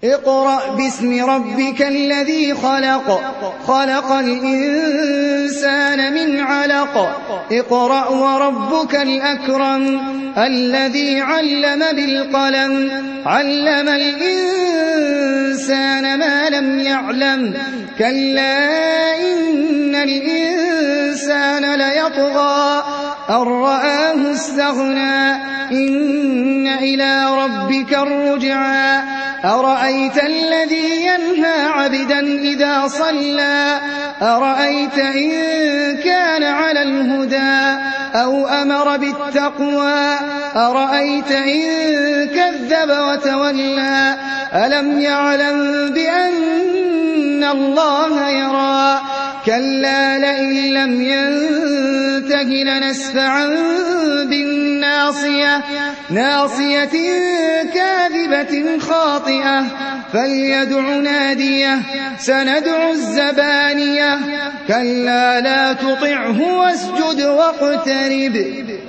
اقرأ باسم ربك الذي خلق خلق الإنسان من علق اقرأ وربك الأكرم الذي علم بالقلم علم الإنسان ما لم يعلم كلا إن الإنسان ليطغى أن رآه استغنى إن إلى ربك الرجعى أرأيت الذي ينهى عبدا إذا صلى أرأيت إن كان على الهدى أو أمر بالتقوى أرأيت إن كذب وتولى ألم يعلم بأن الله يرى كلا لئن لم ينته لنسفعا بالناصية ناصية كاذبة خاطئة فليدع ناديه سندع الزبانية كلا لا تطعه واسجد واقترب